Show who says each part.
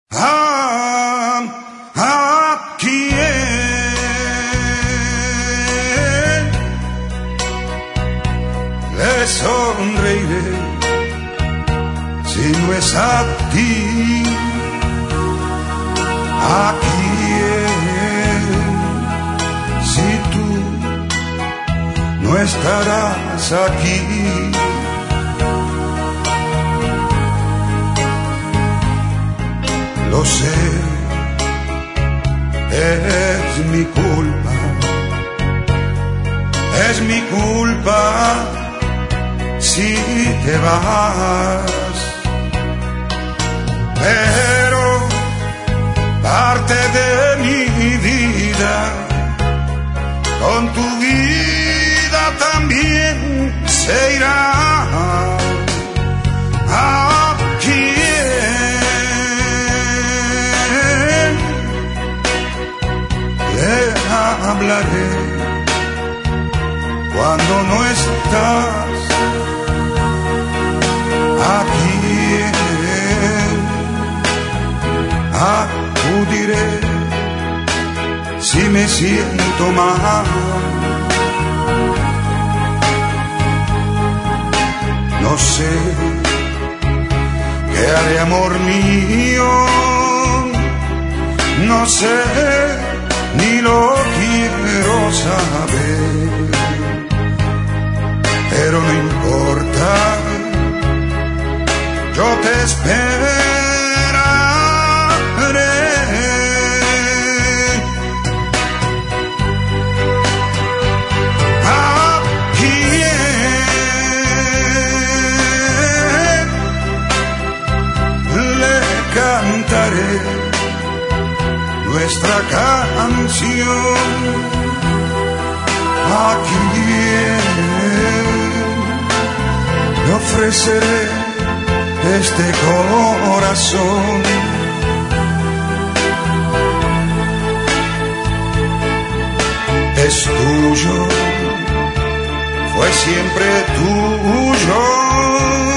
Speaker 1: ¿A quién le sonreiré si no es a ti? ¿A quién si tú no estarás aquí? Lo sé, es mi culpa, es mi culpa si te vas, pero parte de mi vida, con tu vida también se irá. ¿A quién le hablaré cuando no estás? ¿A quién acudiré si me siento mal? No sé qué haré, amor mío, no sé, ni lo quiero saber, pero no importa, yo te esperaré. ¿A quién le cantaré nuestra canción? ¿A quién le ofreceré este corazón? Es tuyo, fue siempre tuyo.